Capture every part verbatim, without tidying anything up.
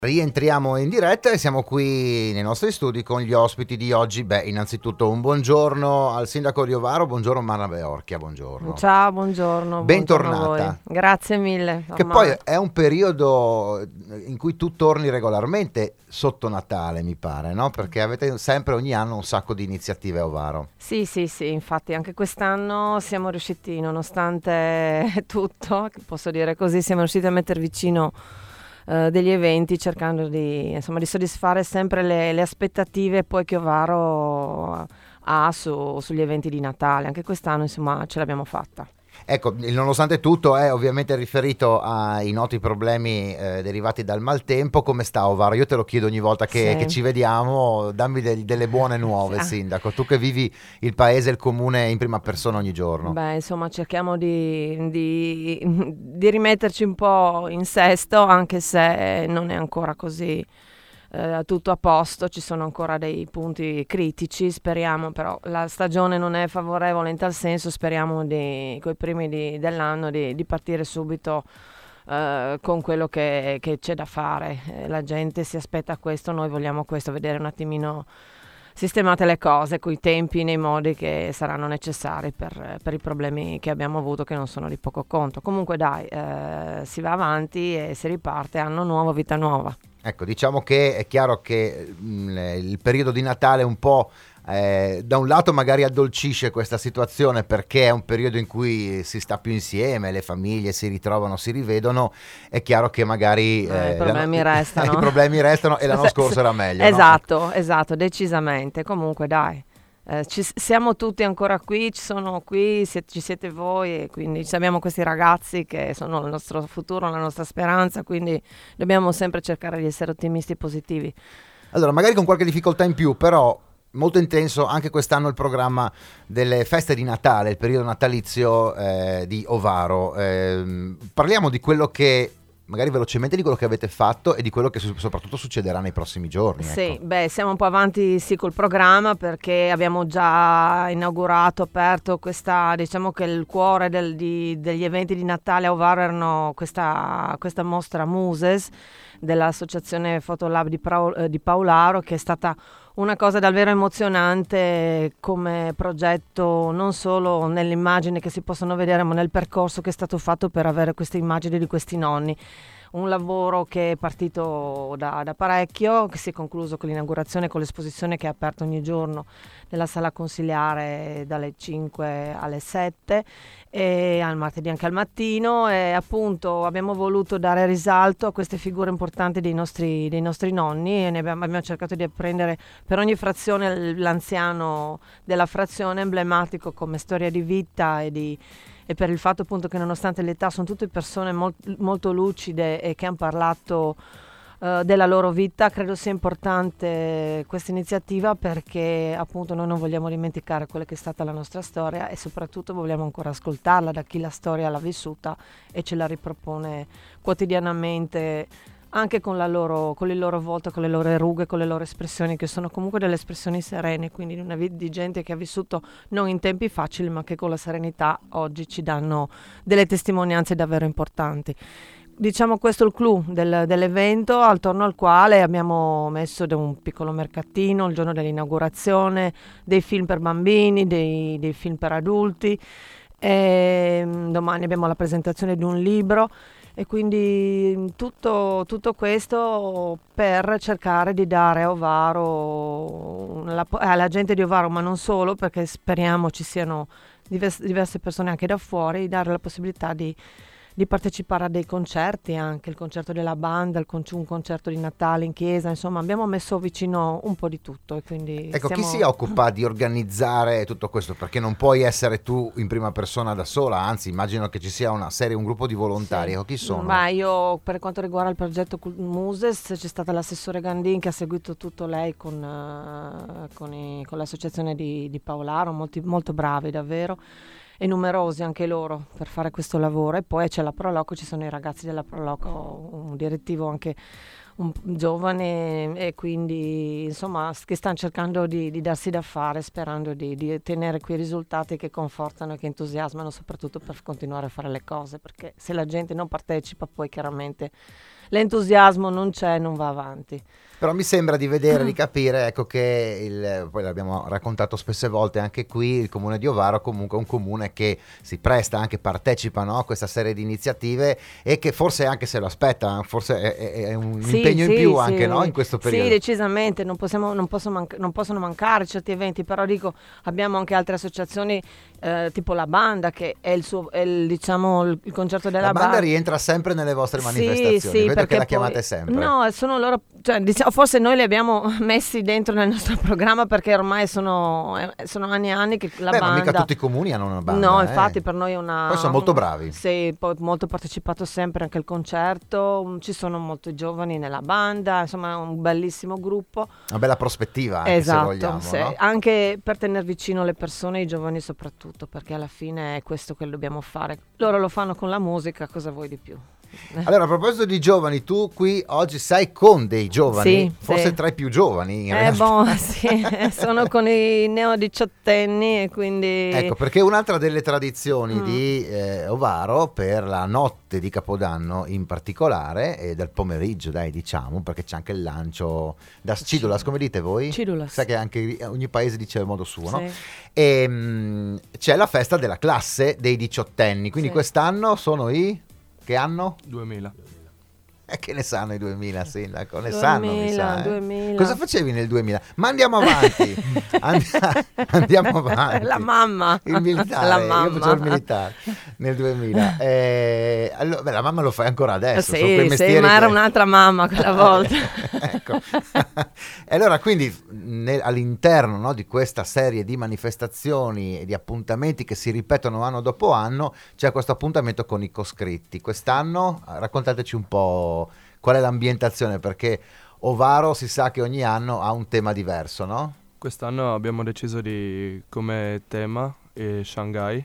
Rientriamo in diretta e siamo qui nei nostri studi con gli ospiti di oggi. Beh, innanzitutto un buongiorno al sindaco di Ovaro, buongiorno Marna Beorchia, buongiorno. Ciao, buongiorno. Bentornata. Buongiorno a voi. Grazie mille. Che poi è un periodo in cui tu torni regolarmente sotto Natale, mi pare, no? Perché avete sempre ogni anno un sacco di iniziative a Ovaro. Sì, sì, sì, infatti anche quest'anno siamo riusciti, nonostante tutto, posso dire così, siamo riusciti a mettere vicino Uh, degli eventi, cercando di, insomma, di soddisfare sempre le, le aspettative poi che Ovaro ha su, sugli eventi di Natale. Anche quest'anno insomma ce l'abbiamo fatta. Ecco, il nonostante tutto è ovviamente riferito ai noti problemi eh, derivati dal maltempo. Come sta Ovaro? Io te lo chiedo ogni volta che, Sì. che ci vediamo, dammi de- delle buone nuove, Sì. sindaco, tu che vivi il paese e il comune in prima persona ogni giorno. Beh, insomma, cerchiamo di, di, di rimetterci un po' in sesto, anche se non è ancora così eh, tutto a posto, ci sono ancora dei punti critici, speriamo, però la stagione non è favorevole in tal senso, speriamo di, coi primi di, dell'anno di, di partire subito eh, con quello che, che c'è da fare. Eh, la gente si aspetta questo, noi vogliamo questo, vedere un attimino sistemate le cose coi tempi, nei modi che saranno necessari per, per i problemi che abbiamo avuto, che non sono di poco conto. Comunque dai, eh, si va avanti e si riparte, anno nuovo, vita nuova. Ecco, diciamo che è chiaro che mh, il periodo di Natale un po' eh, da un lato magari addolcisce questa situazione, perché è un periodo in cui si sta più insieme, le famiglie si ritrovano, si rivedono. È chiaro che magari eh, i problemi la, restano i problemi restano e l'anno scorso era meglio, esatto, no? esatto, decisamente. Comunque dai, eh, ci, siamo tutti ancora qui, ci sono qui, siete, ci siete voi, e quindi abbiamo questi ragazzi che sono il nostro futuro, la nostra speranza, quindi dobbiamo sempre cercare di essere ottimisti e positivi. Allora, magari con qualche difficoltà in più, però molto intenso anche quest'anno il programma delle feste di Natale, il periodo natalizio eh, di Ovaro. Eh, parliamo di quello che, magari velocemente, di quello che avete fatto e di quello che su- soprattutto succederà nei prossimi giorni. Sì, Ecco. beh, siamo un po' avanti sì col programma, perché abbiamo già inaugurato, aperto questa, diciamo che il cuore del- di- degli eventi di Natale a Ovaro erano questa, questa mostra Muses dell'associazione Fotolab di, Prau- eh, di Paolaro, che è stata una cosa davvero emozionante come progetto, non solo nelle immagini che si possono vedere, ma nel percorso che è stato fatto per avere queste immagini di questi nonni. Un lavoro che è partito da, da parecchio, che si è concluso con l'inaugurazione, con l'esposizione che è aperta ogni giorno nella sala consiliare dalle cinque alle sette, e al martedì anche al mattino, e appunto abbiamo voluto dare risalto a queste figure importanti dei nostri, dei nostri nonni, e ne abbiamo, abbiamo cercato di apprendere per ogni frazione l'anziano della frazione, emblematico come storia di vita e di e per il fatto appunto che nonostante l'età sono tutte persone molt, molto lucide e che hanno parlato uh, della loro vita. Credo sia importante questa iniziativa, perché appunto noi non vogliamo dimenticare quella che è stata la nostra storia, e soprattutto vogliamo ancora ascoltarla da chi la storia l'ha vissuta e ce la ripropone quotidianamente, anche con la loro, con il loro volto, con le loro rughe, con le loro espressioni, che sono comunque delle espressioni serene, quindi di, una, di gente che ha vissuto non in tempi facili, ma che con la serenità oggi ci danno delle testimonianze davvero importanti. Diciamo questo è il clou del, dell'evento, attorno al quale abbiamo messo un piccolo mercatino il giorno dell'inaugurazione, dei film per bambini, dei, dei film per adulti, e domani abbiamo la presentazione di un libro. E quindi tutto, tutto questo per cercare di dare a Ovaro, la, alla gente di Ovaro, ma non solo, perché speriamo ci siano diverse, diverse persone anche da fuori, dare la possibilità di, di partecipare a dei concerti, anche il concerto della banda, il con- un concerto di Natale in chiesa, insomma abbiamo messo vicino un po' di tutto. E quindi Ecco, siamo... chi si occupa di organizzare tutto questo? Perché non puoi essere tu in prima persona da sola, anzi immagino che ci sia una serie, un gruppo di volontari. Sì. Ecco, chi sono? Ma io, per quanto riguarda il progetto Cul- Muses, c'è stata l'assessore Gandin che ha seguito tutto lei con, uh, con, i, con l'associazione di, di Paolaro, molti, molto bravi davvero, e numerosi anche loro per fare questo lavoro. E poi c'è la Proloco, ci sono i ragazzi della Proloco, un direttivo anche un giovane, e quindi insomma che stanno cercando di, di darsi da fare, sperando di, di ottenere quei risultati che confortano e che entusiasmano, soprattutto per continuare a fare le cose, perché se la gente non partecipa poi chiaramente l'entusiasmo non c'è, non va avanti. Però mi sembra di vedere, di capire, ecco che il, poi l'abbiamo raccontato spesse volte anche qui, il comune di Ovaro comunque è un comune che si presta, anche partecipa, no, a questa serie di iniziative e che forse anche se lo aspetta, forse è, è un sì, impegno sì, in più sì. anche, no, in questo periodo. Sì, decisamente, non, possiamo, non, posso manca- non possono mancare certi eventi, però dico, abbiamo anche altre associazioni eh, tipo la banda che è il suo, è il, diciamo, il, il concerto della la banda. La banda rientra sempre nelle vostre sì, manifestazioni, sì, vedo che la poi, chiamate sempre. No, sono loro, cioè, diciamo, forse noi li abbiamo messi dentro nel nostro programma perché ormai sono, eh, sono anni e anni che la Beh, banda... ma mica tutti i comuni hanno una banda. No, eh. infatti per noi è una... Poi sono molto bravi. Sì, poi molto partecipato sempre anche al concerto, ci sono molti giovani nella banda, insomma è un bellissimo gruppo. Una bella prospettiva anche, esatto, se vogliamo. sì. No? Anche per tenere vicino le persone, i giovani soprattutto, perché alla fine è questo che dobbiamo fare. Loro lo fanno con la musica, cosa vuoi di più? Allora, a proposito di giovani, tu qui oggi sei con dei giovani, sì, forse sì. tra i più giovani in eh, realtà. Bon, sì, sono con i neodiciottenni e quindi... Ecco, perché un'altra delle tradizioni Mm. di eh, Ovaro per la notte di Capodanno in particolare, e del pomeriggio dai diciamo, perché c'è anche il lancio da Scidulas, come dite voi? Cidulas. Sai che anche ogni paese dice il modo suo, no? Sì. E mh, c'è la festa della classe dei diciottenni, quindi Sì. quest'anno sono i... Che anno? duemila. E che ne sanno i duemila, sindaco? Ne duemila, sanno, mi sa, eh? duemila. Cosa facevi nel duemila? Ma andiamo avanti. And- andiamo avanti. La mamma. Il militare. La Io mamma. facevo il militare nel duemila. Eh, allora, beh, la mamma lo fai ancora adesso. Sì, sono quei sì, mestieri ma era che- un'altra mamma quella volta. ecco. E allora quindi nel- all'interno, no, di questa serie di manifestazioni e di appuntamenti che si ripetono anno dopo anno c'è questo appuntamento con i coscritti. Quest'anno raccontateci un po' qual è l'ambientazione, perché Ovaro si sa che ogni anno ha un tema diverso, no? Quest'anno abbiamo deciso di come tema eh, Shanghai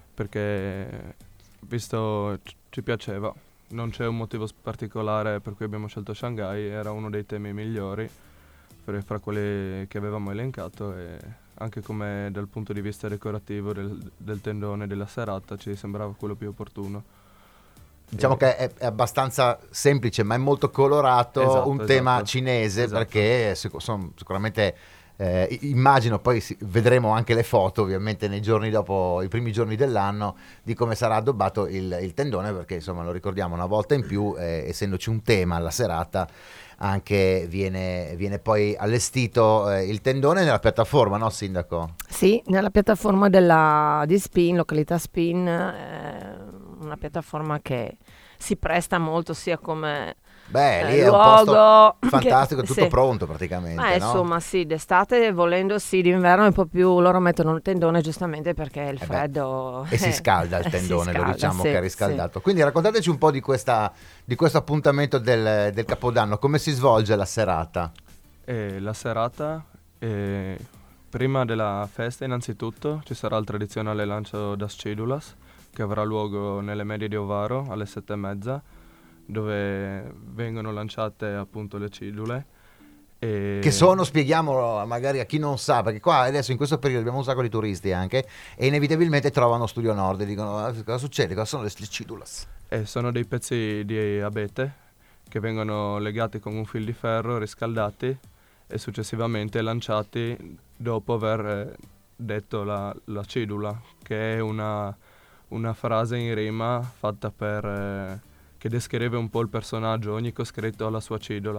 perché visto c- ci piaceva, non c'è un motivo s- particolare per cui abbiamo scelto Shanghai, era uno dei temi migliori fra, fra quelli che avevamo elencato e anche come dal punto di vista decorativo del, del tendone della serata ci sembrava quello più opportuno. Diciamo Eh, che è, è abbastanza semplice, ma è molto colorato, Esatto, un esatto. tema cinese, Esatto. perché sic- sono sicuramente, eh, i- immagino, poi si- vedremo anche le foto ovviamente nei giorni dopo, i primi giorni dell'anno, di come sarà addobbato il, il tendone, perché insomma lo ricordiamo una volta in più, eh, essendoci un tema alla serata, anche viene, viene poi allestito eh, il tendone nella piattaforma, no Sindaco? Sì, nella piattaforma della, di Spin, località Spin, eh, una piattaforma che si presta molto sia come Beh, eh, lì è un luogo posto fantastico, che- tutto sì. pronto praticamente, Ma no? insomma sì, d'estate volendo sì, d'inverno è un po' più, loro mettono il tendone giustamente perché il beh, freddo... E si scalda il Si tendone, lo scalda, diciamo sì, che è sì. riscaldato. Quindi raccontateci un po' di, questa, di questo appuntamento del, del Capodanno, come si svolge la serata? E la serata, eh, prima della festa innanzitutto ci sarà il tradizionale lancio das Cidulas che avrà luogo nelle medie di Ovaro alle sette e mezza, dove vengono lanciate appunto le cidule. E Che sono, spieghiamolo magari a chi non sa, perché qua adesso in questo periodo abbiamo un sacco di turisti anche e inevitabilmente trovano Studio Nord e dicono "Ah, cosa succede, cosa sono le cidulas?" e sono dei pezzi di abete che vengono legati con un fil di ferro, riscaldati e successivamente lanciati dopo aver eh, detto la, la cidula, che è una, una frase in rima fatta per... eh, che descrive un po' il personaggio, ogni coscritto ha la sua cidola.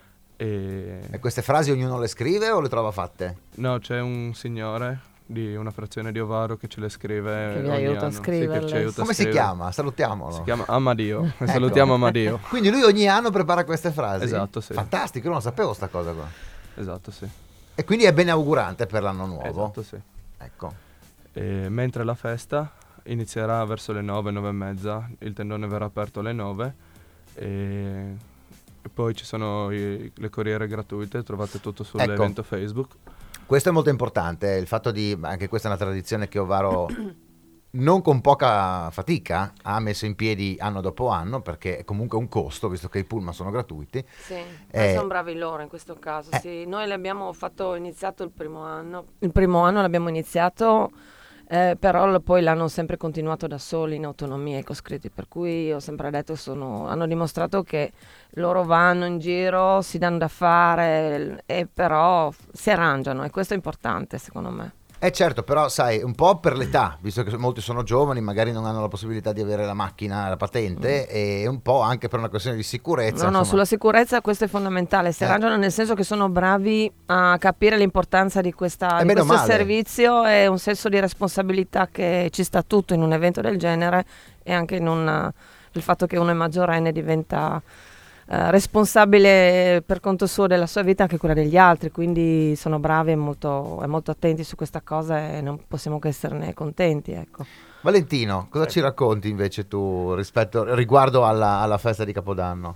E E queste frasi ognuno le scrive o le trova fatte? no, c'è un signore di una frazione di Ovaro che ce le scrive Che vi ogni aiuta a anno. Sì, che scriverle. ci aiuta a Come si scrivere. chiama? Salutiamolo. Si chiama Amadio. E Ecco. salutiamo Amadio. Quindi lui ogni anno prepara queste frasi? Esatto, sì. Fantastico, io non sapevo sta cosa qua. Esatto, sì. E quindi è benaugurante per l'anno nuovo. Esatto, sì. Ecco. E mentre la festa inizierà verso le nove, nove e mezza, il tendone verrà aperto alle nove e, e poi ci sono i- le corriere gratuite, trovate tutto sull'evento Facebook. Questo è molto importante, il fatto di, anche questa è una tradizione che Ovaro non con poca fatica ha messo in piedi anno dopo anno, perché è comunque un costo, visto che i pullman sono gratuiti. Sì, Eh, ma sono bravi loro in questo caso. eh. Sì. Noi l'abbiamo fatto iniziato il primo anno. Il primo anno l'abbiamo iniziato Eh, però l- poi l'hanno sempre continuato da soli in autonomia i coscritti, per cui ho sempre detto sono, hanno dimostrato che loro vanno in giro, si danno da fare e però si arrangiano e questo è importante secondo me. Eh certo, però sai, un po' per l'età, visto che molti sono giovani, magari non hanno la possibilità di avere la macchina, la patente, mm. e un po' anche per una questione di sicurezza. No, no, insomma. Sulla sicurezza questo è fondamentale, si eh. arrangiano nel senso che sono bravi a capire l'importanza di, questa, di questo male. servizio e un senso di responsabilità che ci sta tutto in un evento del genere e anche in un, il fatto che uno è maggiorenne diventa... Uh, responsabile per conto suo della sua vita anche quella degli altri, quindi sono bravi e molto, e molto attenti su questa cosa e non possiamo che esserne contenti, ecco. Valentino, cosa ci racconti invece tu rispetto, riguardo alla, alla festa di Capodanno?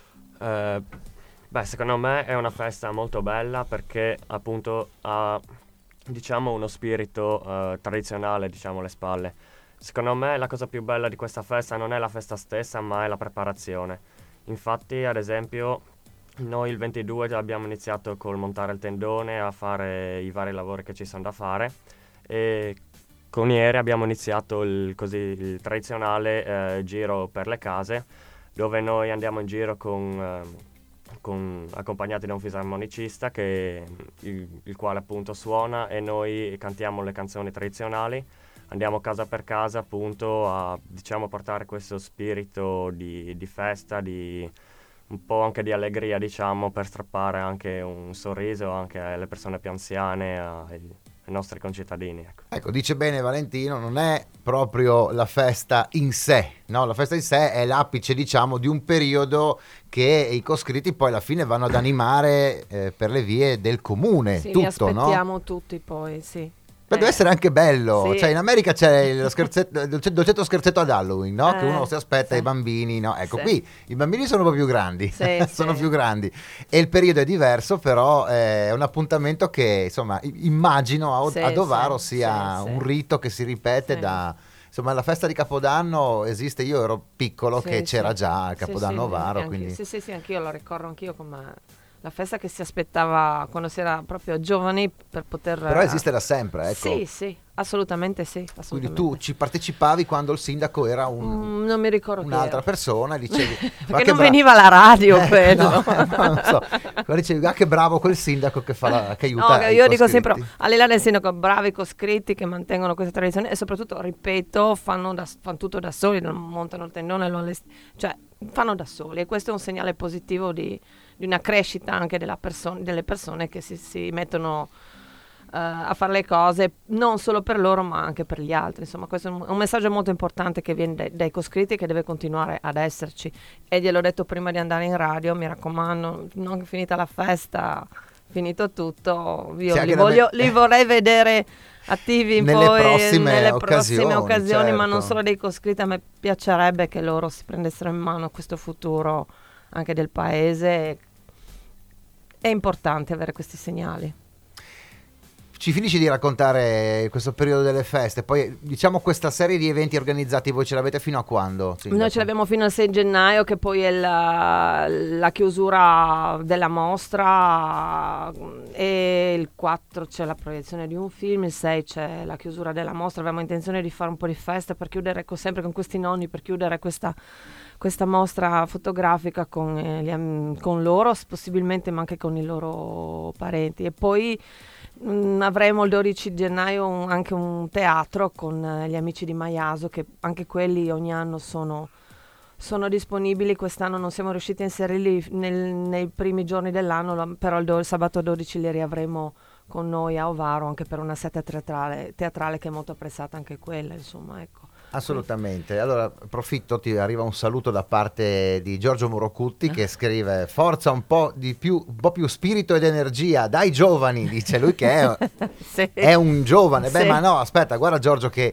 Eh, beh, secondo me è una festa molto bella perché appunto ha, diciamo, uno spirito eh, tradizionale, diciamo, alle spalle. Secondo me la cosa più bella di questa festa non è la festa stessa, ma è la preparazione. Infatti, ad esempio, noi il ventidue già abbiamo iniziato col montare il tendone, a fare i vari lavori che ci sono da fare e con ieri abbiamo iniziato il, così, il tradizionale eh, giro per le case, dove noi andiamo in giro con, eh, con, accompagnati da un fisarmonicista che, il, il quale appunto suona e noi cantiamo le canzoni tradizionali. Andiamo casa per casa appunto a, diciamo, portare questo spirito di, di festa, di un po' anche di allegria, diciamo, per strappare anche un sorriso anche alle persone più anziane, ai, ai nostri concittadini. Ecco. Ecco, dice bene Valentino, non è proprio la festa in sé, no? La festa in sé è l'apice, diciamo, di un periodo che i coscritti poi alla fine vanno ad animare eh, per le vie del comune, sì, tutto, li aspettiamo no? tutti poi, sì. Ma deve essere anche bello, sì. Cioè in America c'è lo scherzetto, il dolcetto scherzetto ad Halloween, no? Eh, Che uno si aspetta sì. i bambini, no? Ecco, Sì. qui i bambini sono un po' più grandi, Sì, sono sì. più grandi e il periodo è diverso, però è un appuntamento che insomma immagino a, Sì, ad Ovaro sì, sia sì, un sì. rito che si ripete Sì. da... Insomma, la festa di Capodanno esiste, io ero piccolo Sì, che sì. c'era già il Capodanno sì, sì, Ovaro, anche- quindi... Sì, sì, sì, anch'io lo ricordo anch'io come la festa che si aspettava quando si era proprio giovani per poter... Però esiste da sempre, ecco. Sì, sì, assolutamente sì. Quindi Assolutamente. tu ci partecipavi quando il sindaco era un... Mm, non mi ricordo chi un'altra era. persona e dicevi Perché "Ma che non bra-" veniva alla radio, Eh, credo. no, non so. Allora dicevi ah che bravo quel sindaco che, fa la, che aiuta No, i io dico coscritti. sempre al di là del sindaco, bravi coscritti che mantengono questa tradizione e soprattutto, ripeto, fanno, da, fanno tutto da soli, non montano il tendone, lo allest- cioè fanno da soli e questo è un segnale positivo di, di una crescita anche della perso- delle persone che si, si mettono uh, a fare le cose non solo per loro ma anche per gli altri. Insomma, questo è un, un messaggio molto importante che viene dai, dai coscritti e che deve continuare ad esserci e gliel'ho detto prima di andare in radio, mi raccomando, non finita la festa, finito tutto, io Sì, li, anche da voglio, me- li vorrei vedere attivi Nelle poi prossime nelle occasioni, prossime occasioni, ma certo. non solo dei coscritti. A me piacerebbe che loro si prendessero in mano questo futuro anche del paese. È importante avere questi segnali. Ci finisci di raccontare questo periodo delle feste, poi diciamo questa serie di eventi organizzati voi ce l'avete fino a quando? Sindaco? Noi ce l'abbiamo fino al sei gennaio, che poi è la, la chiusura della mostra, e il quattro c'è la proiezione di un film, il sei c'è la chiusura della mostra. Abbiamo intenzione di fare un po' di festa per chiudere co- sempre con questi nonni, per chiudere questa, questa mostra fotografica con, eh, gli am- con loro, possibilmente, ma anche con i loro parenti. E poi Mm, avremo il dodici gennaio un- anche un teatro con eh, gli amici di Maiaso, che anche quelli ogni anno sono, sono disponibili. Quest'anno non siamo riusciti a inserirli nel- nei primi giorni dell'anno, lo- però il, do- il sabato dodici li riavremo con noi a Ovaro, anche per una seta teatrale, teatrale che è molto apprezzata anche quella, insomma, ecco. Assolutamente. Allora approfitto, ti arriva un saluto da parte di Giorgio Morocutti che scrive forza un po' di più, un po' più spirito ed energia dai giovani, dice lui che è, Sì. è un giovane. Beh, Sì. ma no, aspetta, guarda Giorgio che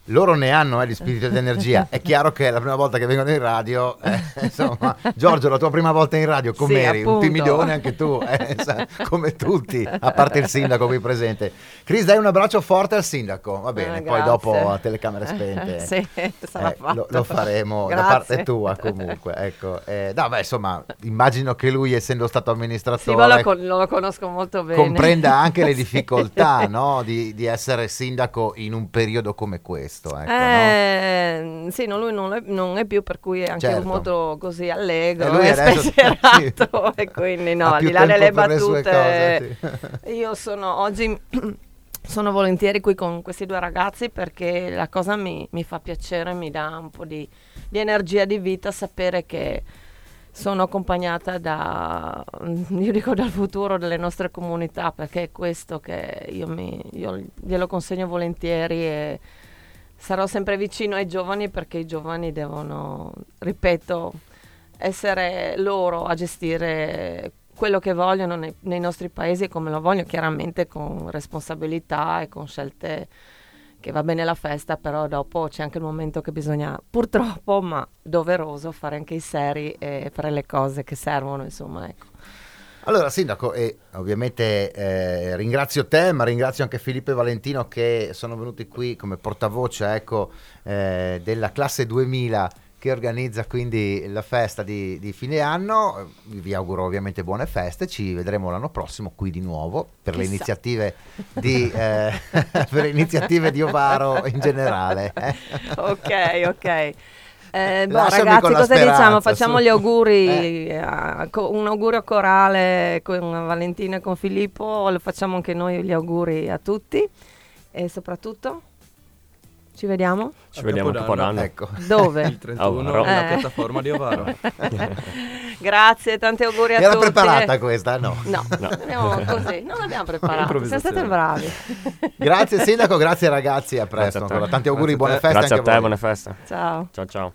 loro ne hanno eh, di spirito ed energia. È chiaro che è la prima volta che vengono in radio, eh, insomma, Giorgio, la tua prima volta in radio com'eri? Sì, un timidone anche tu, eh, sa, come tutti, a parte il sindaco qui presente. Chris, dai un abbraccio forte al sindaco, va bene, eh, poi dopo a telecamere spente sì, sarà eh, fatto. lo, lo faremo Grazie. da parte tua comunque. Ecco. Eh, no, beh, insomma, immagino che lui, essendo stato amministratore, sì, ma lo, con- lo conosco molto bene. comprenda anche le difficoltà, no? di, di essere sindaco in un periodo come questo. Ecco, eh, no? Sì, no, lui non è, non è più, per cui è anche Certo. molto così allegro E lui e adesso- spensierato sì. e quindi no, Ha al più di là delle tempo per le sue battute, cose, sì. io sono oggi sono volentieri qui con questi due ragazzi perché la cosa mi, mi fa piacere, mi dà un po' di, di energia, di vita, sapere che sono accompagnata da, io dico, dal futuro delle nostre comunità, perché è questo che io, mi, io glielo consegno volentieri e sarò sempre vicino ai giovani, perché i giovani devono, ripeto, essere loro a gestire quello che vogliono nei, nei nostri paesi, come lo vogliono, chiaramente con responsabilità e con scelte. Che va bene la festa, però dopo c'è anche il momento che bisogna, purtroppo, ma doveroso, fare anche i seri e fare le cose che servono, insomma, ecco. Allora, sindaco, e ovviamente eh, ringrazio te, ma ringrazio anche Filippo e Valentino che sono venuti qui come portavoce, ecco, eh, della classe duemila che organizza quindi la festa di, di fine anno. Vi auguro ovviamente buone feste, ci vedremo l'anno prossimo qui di nuovo per le Chissà. iniziative di eh, per le iniziative di Ovaro in generale. eh. Ok, ok. Eh, boh, Lasciami ragazzi, con la cosa speranza, diciamo? Facciamo su. gli auguri, eh, co- un augurio corale con Valentina e con Filippo, lo facciamo anche noi gli auguri a tutti e soprattutto ci vediamo? Ci A vediamo a Capodanno. Capodanno. Ecco. Dove? Il trentuno, Ovaro. la Eh. piattaforma di Ovaro. Grazie, tanti auguri a Era tutti. preparata questa? No. No, No. abbiamo così, non l'abbiamo preparata, siamo state Improvvisazione. bravi. Grazie sindaco, grazie ragazzi, a Grazie presto a te. ancora. Tanti auguri, Grazie a buone te. feste Grazie a anche te, voi. buone feste. Ciao. Ciao ciao.